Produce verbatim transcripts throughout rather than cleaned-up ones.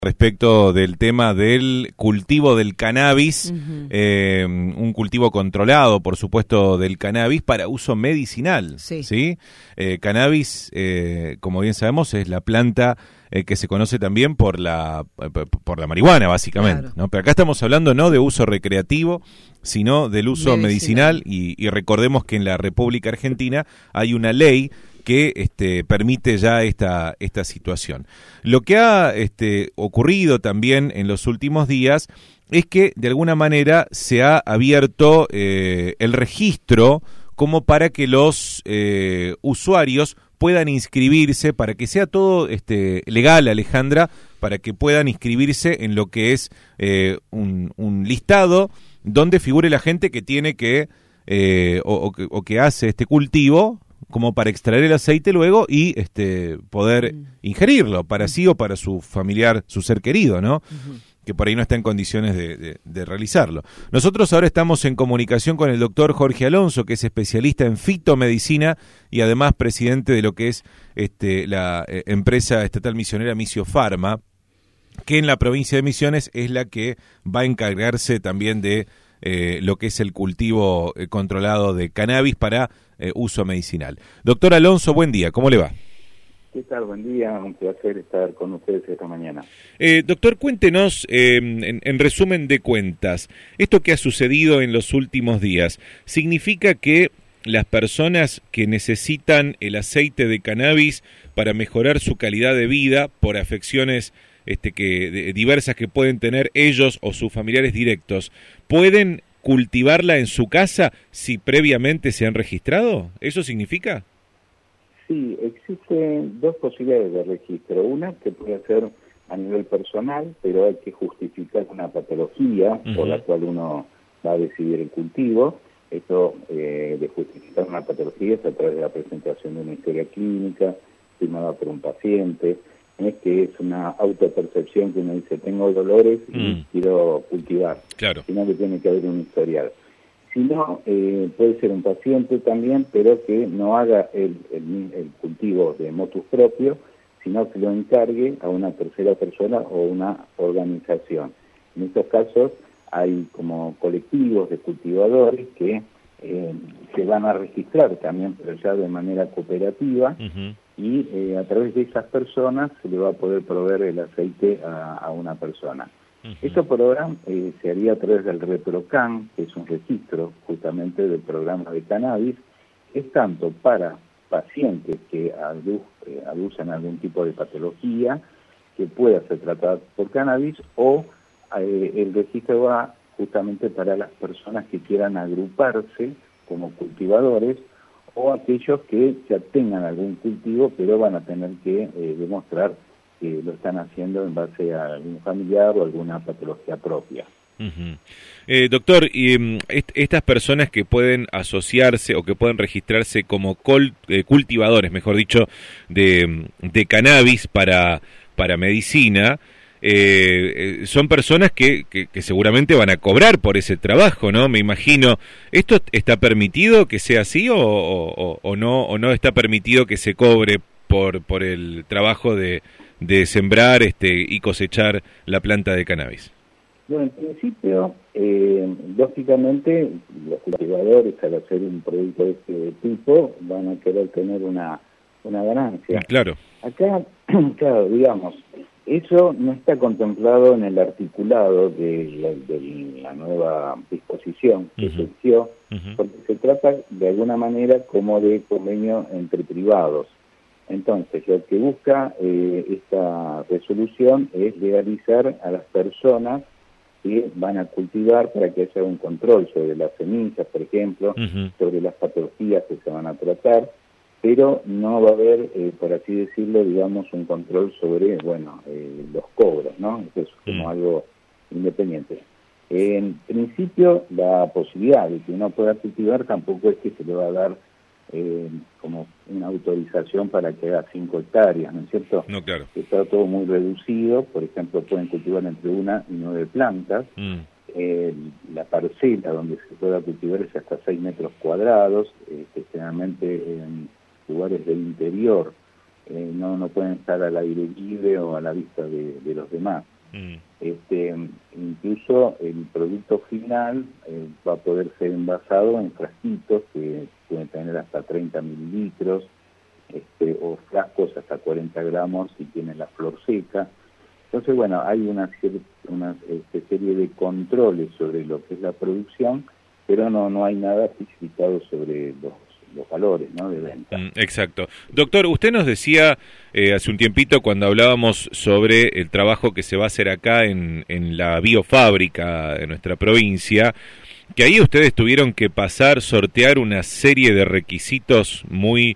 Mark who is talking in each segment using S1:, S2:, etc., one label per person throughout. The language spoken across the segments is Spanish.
S1: Respecto del tema del cultivo del cannabis, uh-huh. eh, un cultivo controlado, por supuesto, del cannabis para uso medicinal. Sí. ¿Sí? Eh, cannabis, eh, como bien sabemos, es la planta eh, que se conoce también por la por la marihuana, básicamente. Claro. ¿No? Pero acá estamos hablando no de uso recreativo, sino del uso medicinal, medicinal y, y recordemos que en la República Argentina hay una ley que este, permite ya esta, esta situación. Lo que ha este, ocurrido también en los últimos días es que de alguna manera se ha abierto eh, el registro como para que los eh, usuarios puedan inscribirse, para que sea todo este, legal, Alejandra, para que puedan inscribirse en lo que es eh, un, un listado donde figure la gente que tiene que, eh, o, o, que, o que hace este cultivo, como para extraer el aceite luego y este poder mm. ingerirlo para sí o para su familiar, su ser querido, ¿no? Uh-huh. Que por ahí no está en condiciones de, de, de realizarlo. Nosotros ahora estamos en comunicación con el doctor Jorge Alonso, que es especialista en fitomedicina y además presidente de lo que es este la eh, empresa estatal misionera Misiofarma, que en la provincia de Misiones es la que va a encargarse también de Eh, lo que es el cultivo eh, controlado de cannabis para eh, uso medicinal. Doctor Alonso, buen día, ¿cómo le va?
S2: ¿Qué tal? Buen día, un placer estar con ustedes esta mañana.
S1: Eh, doctor, cuéntenos, eh, en, en resumen de cuentas, esto que ha sucedido en los últimos días, ¿significa que las personas que necesitan el aceite de cannabis para mejorar su calidad de vida por afecciones Este, que de, diversas que pueden tener ellos o sus familiares directos, ¿pueden cultivarla en su casa si previamente se han registrado? ¿Eso significa?
S2: Sí, existen dos posibilidades de registro. Una que puede ser a nivel personal, pero hay que justificar una patología uh-huh. por la cual uno va a decidir el cultivo. Esto eh, de justificar una patología es a través de la presentación de una historia clínica firmada por un paciente. Es que es una autopercepción que uno dice, tengo dolores y mm. quiero cultivar,
S1: claro.
S2: Sino que tiene que haber un historial. Si no, eh, puede ser un paciente también, pero que no haga el, el, el cultivo de motus propio, sino que lo encargue a una tercera persona o una organización. En estos casos hay como colectivos de cultivadores que eh, se van a registrar también, pero ya de manera cooperativa, uh-huh. y eh, a través de esas personas se le va a poder proveer el aceite a, a una persona. Uh-huh. Esto por ahora eh, se haría a través del ReproCan, que es un registro justamente del programa de cannabis, que es tanto para pacientes que adu- eh, aducen algún tipo de patología que pueda ser tratada por cannabis, o eh, el registro va justamente para las personas que quieran agruparse como cultivadores o aquellos que ya tengan algún cultivo pero van a tener que eh, demostrar que lo están haciendo en base a algún familiar o alguna patología propia.
S1: Uh-huh. Eh, doctor, y, um, est- estas personas que pueden asociarse o que pueden registrarse como col- eh, cultivadores, mejor dicho, de, de cannabis para, para medicina, Eh, eh, son personas que, que, que seguramente van a cobrar por ese trabajo, ¿no? Me imagino. ¿Esto está permitido que sea así o, o, o no o no está permitido que se cobre por por el trabajo de, de sembrar este y cosechar la planta de cannabis?
S2: Bueno, en principio, eh, lógicamente, los cultivadores al hacer un producto de este tipo van a querer tener una, una ganancia.
S1: Claro.
S2: Acá, claro, digamos, eso no está contemplado en el articulado de la, de la nueva disposición que uh-huh. surgió, uh-huh. porque se trata de alguna manera como de convenio entre privados. Entonces, lo que busca eh, esta resolución es legalizar a las personas que van a cultivar para que haya un control sobre las semillas, por ejemplo, uh-huh. sobre las patologías que se van a tratar, pero no va a haber, eh, por así decirlo, digamos, un control sobre, bueno, eh, los cobros, ¿no? Eso es como mm. algo independiente. En principio, la posibilidad de que uno pueda cultivar tampoco es que se le va a dar eh, como una autorización para que haga cinco hectáreas, ¿no es cierto?
S1: No, claro.
S2: Está todo muy reducido, por ejemplo, pueden cultivar entre una y nueve plantas. Mm. Eh, la parcela donde se pueda cultivar es hasta seis metros cuadrados, eh, que generalmente en lugares del interior eh, no, no pueden estar al aire libre o a la vista de, de los demás. Mm. Este, incluso el producto final eh, va a poder ser envasado en frasquitos que pueden tener hasta treinta mililitros, este, o frascos hasta cuarenta gramos si tienen la flor seca. Entonces, bueno, hay una, una este, serie de controles sobre lo que es la producción, pero no, no hay nada especificado sobre los, los valores, ¿no?, de venta.
S1: Mm, exacto. Doctor, usted nos decía eh, hace un tiempito cuando hablábamos sobre el trabajo que se va a hacer acá en, en la biofábrica de nuestra provincia, que ahí ustedes tuvieron que pasar, sortear una serie de requisitos muy...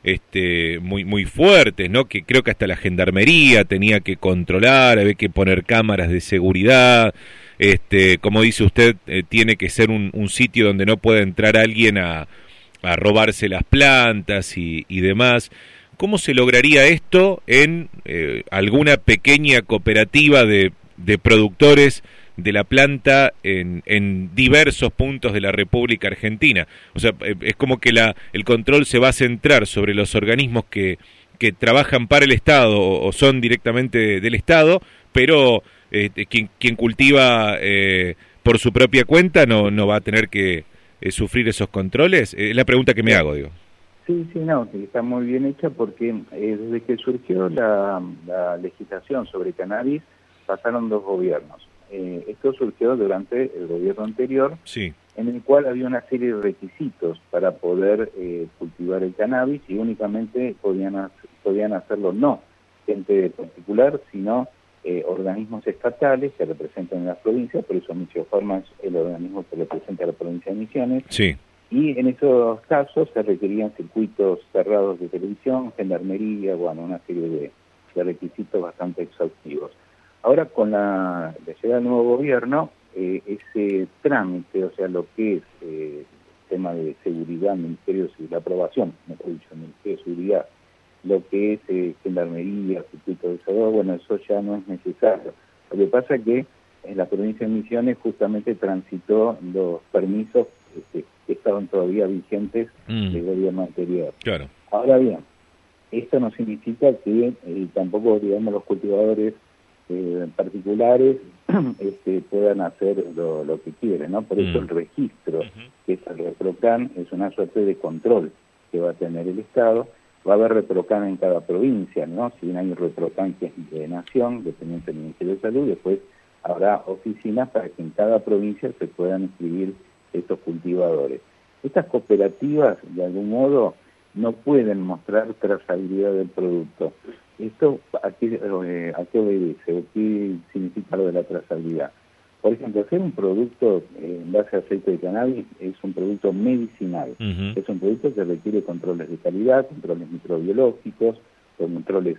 S1: este muy muy fuertes, ¿no? Que creo que hasta la gendarmería tenía que controlar, había que poner cámaras de seguridad, este, como dice usted, eh, tiene que ser un, un sitio donde no pueda entrar alguien a, a robarse las plantas y, y demás. ¿Cómo se lograría esto en eh, alguna pequeña cooperativa de, de productores de la planta en, en diversos puntos de la República Argentina? O sea, es como que la, el control se va a centrar sobre los organismos que, que trabajan para el Estado o, o son directamente del Estado, pero eh, quien, quien cultiva eh, por su propia cuenta no, no va a tener que eh, sufrir esos controles. Es la pregunta que me hago, digo.
S2: Sí, sí, no, está muy bien hecha porque eh, desde que surgió la, la legislación sobre cannabis pasaron dos gobiernos. Eh, esto surgió durante el gobierno anterior,
S1: sí,
S2: en el cual había una serie de requisitos para poder eh, cultivar el cannabis y únicamente podían, hacer, podían hacerlo no gente particular, sino eh, organismos estatales que representan las provincias, por eso Misiofarma es el organismo que representa a la provincia de Misiones.
S1: Sí.
S2: Y en esos casos se requerían circuitos cerrados de televisión, gendarmería, bueno, una serie de, de requisitos bastante exhaustivos. Ahora, con la, la llegada del nuevo gobierno, eh, ese trámite, o sea, lo que es eh, el tema de seguridad, Ministerio de Seguridad, la aprobación, mejor dicho, Ministerio de Seguridad, lo que es eh, gendarmería, circuito de cerrado, bueno, eso ya no es necesario. Lo que pasa es que en la provincia de Misiones justamente transitó los permisos este, que estaban todavía vigentes mm. del gobierno anterior.
S1: Claro.
S2: Ahora bien, esto no significa que eh, tampoco, digamos, los cultivadores eh, particulares este, puedan hacer lo, lo que quieren, ¿no? Por mm. eso el registro, uh-huh. que es el ReproCan, es una suerte de control que va a tener el Estado. Va a haber ReproCan en cada provincia, ¿no? Si bien hay un ReproCan que es de nación, dependiente del Ministerio de Salud, después habrá oficinas para que en cada provincia se puedan inscribir estos cultivadores. Estas cooperativas, de algún modo, no pueden mostrar trazabilidad del producto. ¿Esto a qué, eh, a qué obedece o qué significa lo de la trazabilidad? Por ejemplo, hacer un producto eh, en base a aceite de cannabis es un producto medicinal. Uh-huh. Es un producto que requiere controles de calidad, controles microbiológicos, controles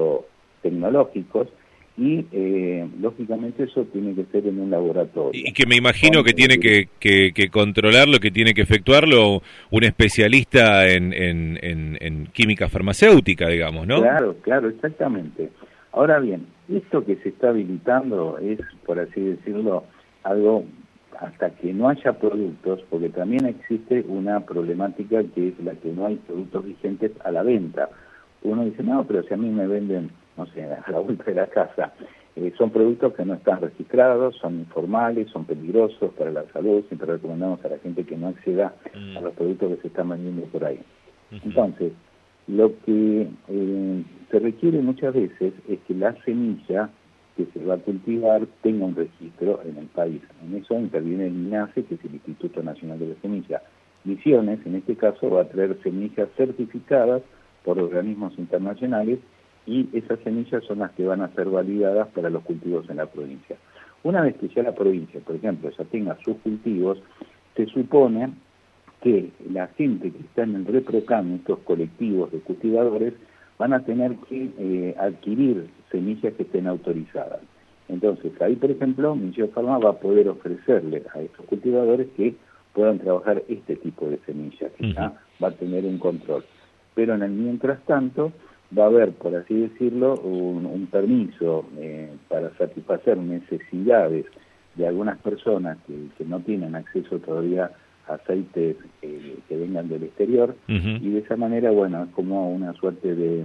S2: agrotecnológicos, y eh, lógicamente eso tiene que ser en un laboratorio.
S1: Y que me imagino que tiene que, que, que controlarlo, que tiene que efectuarlo un especialista en, en, en, en química farmacéutica, digamos, ¿no?
S2: Claro, claro, exactamente. Ahora bien, esto que se está habilitando es, por así decirlo, algo hasta que no haya productos, porque también existe una problemática que es la que no hay productos vigentes a la venta. Uno dice, no, pero si a mí me venden, no sé, a la vuelta de la casa, eh, son productos que no están registrados, son informales, son peligrosos para la salud, siempre recomendamos a la gente que no acceda mm. a los productos que se están vendiendo por ahí. Uh-huh. Entonces, lo que eh, se requiere muchas veces es que la semilla que se va a cultivar tenga un registro en el país. En eso interviene el INASE, que es el Instituto Nacional de la Semilla. Misiones, en este caso, va a traer semillas certificadas por organismos internacionales y esas semillas son las que van a ser validadas para los cultivos en la provincia. Una vez que ya la provincia, por ejemplo, ya tenga sus cultivos, se supone que la gente que está en el ReproCan, estos colectivos de cultivadores, van a tener que eh, adquirir semillas que estén autorizadas. Entonces, ahí, por ejemplo, Misiofarma va a poder ofrecerle a estos cultivadores que puedan trabajar este tipo de semillas, que uh-huh. ya va a tener un control. Pero en el mientras tanto, va a haber, por así decirlo, un, un permiso eh, para satisfacer necesidades de algunas personas que, que no tienen acceso todavía a aceites eh, que vengan del exterior, uh-huh. y de esa manera, bueno, es como una suerte de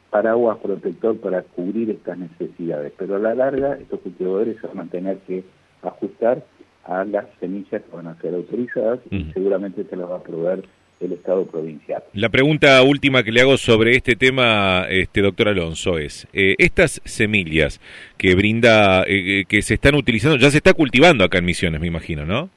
S2: paraguas protector para cubrir estas necesidades, pero a la larga estos cultivadores se van a tener que ajustar a las semillas que van a ser autorizadas y uh-huh. seguramente se las va a proveer el Estado provincial.
S1: La pregunta última que le hago sobre este tema, este doctor Alonso, es, eh, estas semillas que brinda, eh, que se están utilizando, ya se está cultivando acá en Misiones, me imagino, ¿no?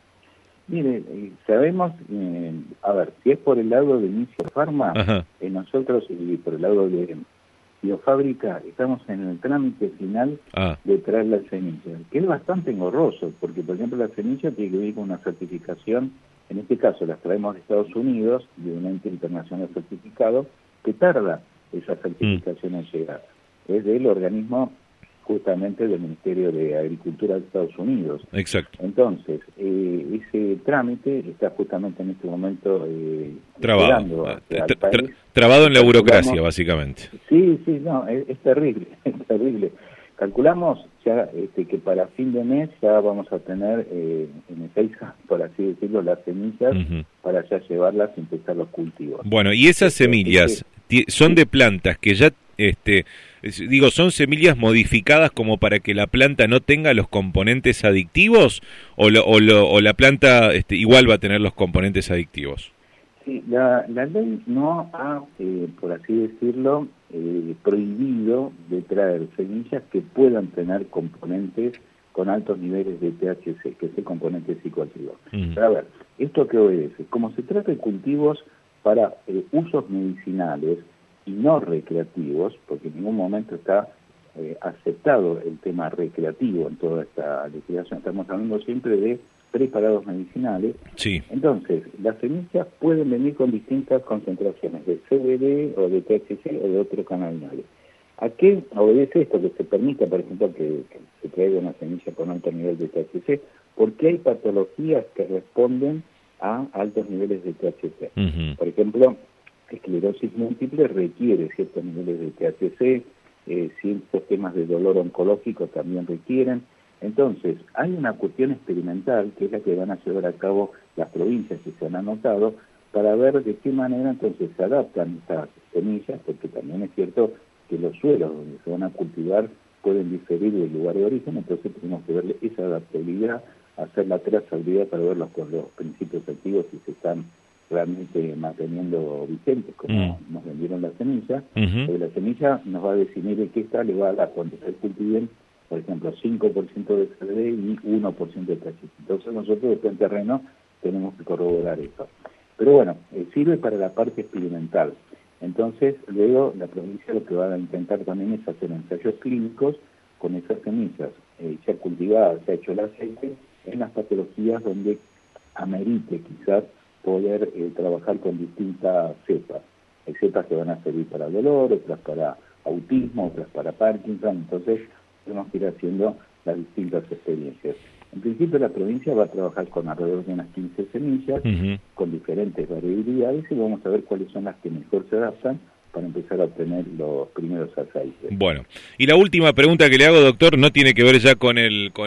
S2: Mire, eh, sabemos, eh, a ver, si es por el lado de Inicio Farma, eh, nosotros, y por el lado de Biofábrica, estamos en el trámite final ah. de traer las semillas, que es bastante engorroso, porque por ejemplo la semilla tiene que venir con una certificación. En este caso las traemos de Estados Unidos, de un ente internacional certificado, que tarda esa certificación mm. en llegar. Es del organismo justamente del Ministerio de Agricultura de Estados Unidos.
S1: Exacto.
S2: Entonces, eh, ese trámite está justamente en este momento eh,
S1: trabado, a, tra tra tra trabado en la burocracia, básicamente.
S2: Sí, sí, no, es, es terrible, es terrible. Calculamos ya este, que para fin de mes ya vamos a tener eh, en Ezeiza, por así decirlo, las semillas uh-huh. para ya llevarlas y empezar los cultivos.
S1: Bueno, y esas semillas este, son de plantas que ya, este, digo, son semillas modificadas como para que la planta no tenga los componentes adictivos o, lo, o, lo, o la planta este, igual va a tener los componentes adictivos.
S2: Sí, la, la ley no ha, eh, por así decirlo, eh, prohibido de traer semillas que puedan tener componentes con altos niveles de T H C, que es el componente psicoactivo. Mm. Pero a ver, ¿esto qué obedece? Como se trata de cultivos para eh, usos medicinales y no recreativos, porque en ningún momento está eh, aceptado el tema recreativo en toda esta legislación, estamos hablando siempre de preparados medicinales.
S1: Sí.
S2: Entonces, las semillas pueden venir con distintas concentraciones de C B D o de T H C o de otros cannabinoides. ¿A qué obedece esto? Que se permita, por ejemplo, que, que se traiga una semilla con alto nivel de T H C, porque hay patologías que responden a altos niveles de T H C. Uh-huh. Por ejemplo, esclerosis múltiple requiere ciertos niveles de T H C, eh, ciertos temas de dolor oncológico también requieren. Entonces, hay una cuestión experimental que es la que van a llevar a cabo las provincias que se han anotado para ver de qué manera entonces se adaptan estas semillas, porque también es cierto que los suelos donde se van a cultivar pueden diferir del lugar de origen, entonces tenemos que ver esa adaptabilidad, hacer la trazabilidad para ver los, los principios activos si se están realmente manteniendo vigentes, como mm. nos vendieron la semilla. Uh-huh. Porque la semilla nos va a definir de qué está, le va a dar cuando se cultiven, por ejemplo, cinco por ciento de C B D y uno por ciento de T H C. Entonces nosotros después en terreno tenemos que corroborar eso. Pero bueno, eh, sirve para la parte experimental. Entonces, luego la provincia lo que va a intentar también es hacer ensayos clínicos con esas semillas eh, ya cultivadas, ya hecho el aceite, en las patologías donde amerite quizás poder eh, trabajar con distintas cepas. Hay cepas que van a servir para dolor, otras para autismo, otras para Parkinson, entonces tenemos que ir haciendo las distintas experiencias. En principio la provincia va a trabajar con alrededor de unas quince semillas, uh-huh. con diferentes variabilidades, y vamos a ver cuáles son las que mejor se adaptan para empezar a obtener los primeros aceites.
S1: Bueno, y la última pregunta que le hago, doctor, no tiene que ver ya con el, con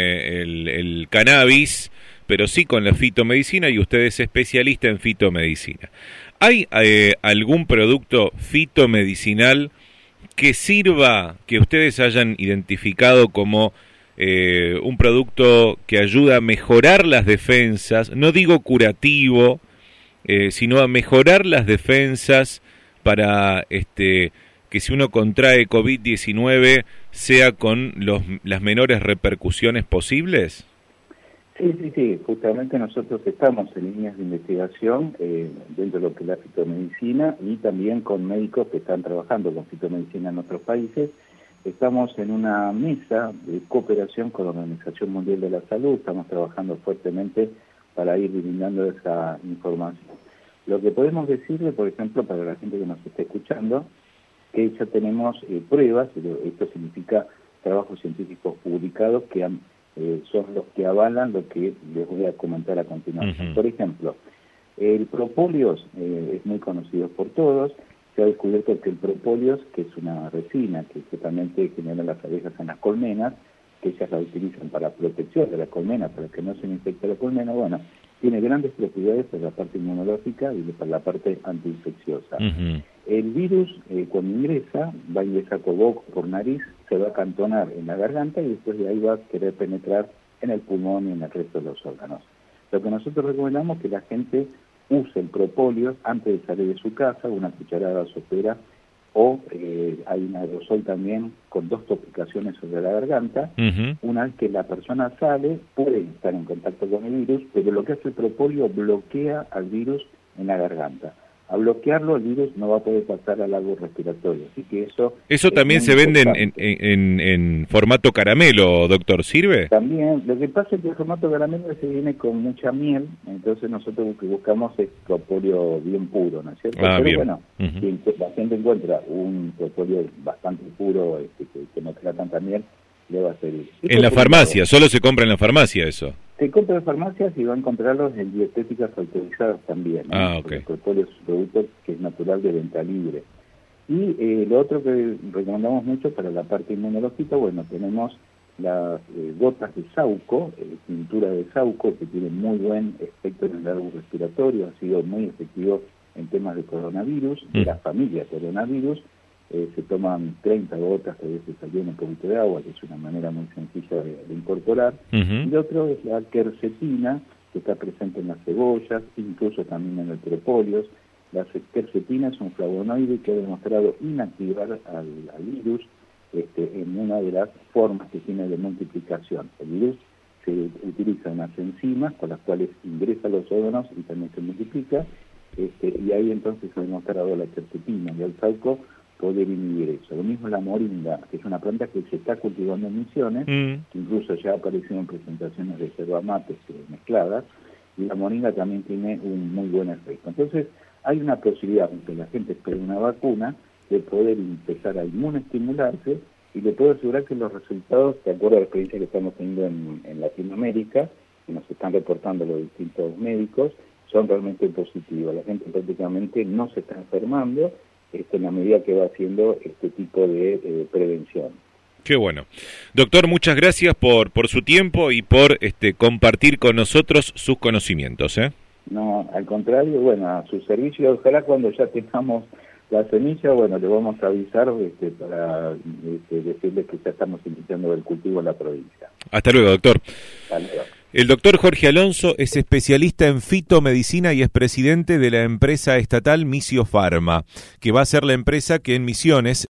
S1: el, el cannabis, pero sí con la fitomedicina, y usted es especialista en fitomedicina. ¿Hay eh, algún producto fitomedicinal que sirva, que ustedes hayan identificado como eh, un producto que ayuda a mejorar las defensas, no digo curativo, eh, sino a mejorar las defensas para este que si uno contrae COVID diecinueve sea con los, las menores repercusiones posibles?
S2: Sí, sí, sí, justamente nosotros estamos en líneas de investigación eh, dentro de lo que es la fitomedicina y también con médicos que están trabajando con fitomedicina en otros países. Estamos en una mesa de cooperación con la Organización Mundial de la Salud, estamos trabajando fuertemente para ir brindando esa información. Lo que podemos decirle, por ejemplo, para la gente que nos está escuchando, que ya tenemos eh, pruebas, esto significa trabajos científicos publicados que han Eh, son los que avalan lo que les voy a comentar a continuación. Uh-huh. Por ejemplo, el propóleo eh, es muy conocido por todos. Se ha descubierto que el propóleo, que es una resina que justamente genera las abejas en las colmenas, que ellas la utilizan para protección de la colmena, para que no se infecte la colmena, bueno, tiene grandes propiedades para la parte inmunológica y para la parte antiinfecciosa. Uh-huh. El virus, eh, cuando ingresa, va a ingresar por boca, por nariz, se va a acantonar en la garganta y después de ahí va a querer penetrar en el pulmón y en el resto de los órganos. Lo que nosotros recomendamos es que la gente use el propóleo antes de salir de su casa, una cucharada sopera, o eh, hay un aerosol también con dos topicaciones sobre la garganta. Uh-huh. Una vez que la persona sale, puede estar en contacto con el virus, pero lo que hace el propóleo bloquea al virus en la garganta. A bloquearlo, el virus no va a poder pasar al árbol respiratorio, así que eso...
S1: ¿Eso también se vende en, en, en formato caramelo, doctor? ¿Sirve?
S2: También, lo que pasa es que el formato caramelo se viene con mucha miel, entonces nosotros lo que buscamos es propóleo bien puro, ¿no es cierto?
S1: Ah,
S2: Pero
S1: bien.
S2: bueno,
S1: Uh-huh.
S2: si la gente encuentra un propóleo bastante puro, este, que, que no tenga tanta miel, le va a servir.
S1: En la farmacia, lado, solo se compra en la farmacia eso.
S2: Se compra en farmacias y va a encontrarlos en dietéticas autorizadas también, ¿no?
S1: Ah, ok.
S2: Porque el propóleo es un producto que es natural de venta libre. Y eh, lo otro que recomendamos mucho para la parte inmunológica, bueno, tenemos las eh, gotas de Sauco, eh, tintura de Sauco, que tiene muy buen efecto en el árbol respiratorio, ha sido muy efectivo en temas de coronavirus, mm. de la familia coronavirus. Eh, se toman treinta gotas, a veces saliendo un poquito de agua, que es una manera muy sencilla de, de incorporar. Uh-huh. Y lo otro es la quercetina, que está presente en las cebollas, incluso también en el propóleo. La quercetina es un flavonoide que ha demostrado inactivar al, al virus este, en una de las formas que tiene de multiplicación. El virus se utiliza unas enzimas con las cuales ingresa a los órganos y también se multiplica, este, y ahí entonces se ha demostrado la quercetina y el Sauco poder inhibir eso. Lo mismo la moringa, que es una planta que se está cultivando en Misiones, mm. que incluso ya aparecieron en presentaciones de yerba mates mezcladas, y la moringa también tiene un muy buen efecto. Entonces, hay una posibilidad, aunque la gente espere una vacuna, de poder empezar a inmunestimularse, y le puedo asegurar que los resultados, de acuerdo a la experiencia que estamos teniendo en, en Latinoamérica, que nos están reportando los distintos médicos, son realmente positivos. La gente prácticamente no se está enfermando, en la medida que va haciendo este tipo de eh, prevención.
S1: Qué bueno. Doctor, muchas gracias por por su tiempo y por este compartir con nosotros sus conocimientos. ¿eh?
S2: No, al contrario, bueno, a su servicio. Ojalá cuando ya tengamos la semilla, bueno, le vamos a avisar este, para este, decirles que ya estamos iniciando el cultivo en la provincia.
S1: Hasta luego, doctor.
S2: Hasta luego.
S1: El doctor Jorge Alonso es especialista en fitomedicina y es presidente de la empresa estatal Misio Pharma, que va a ser la empresa que en Misiones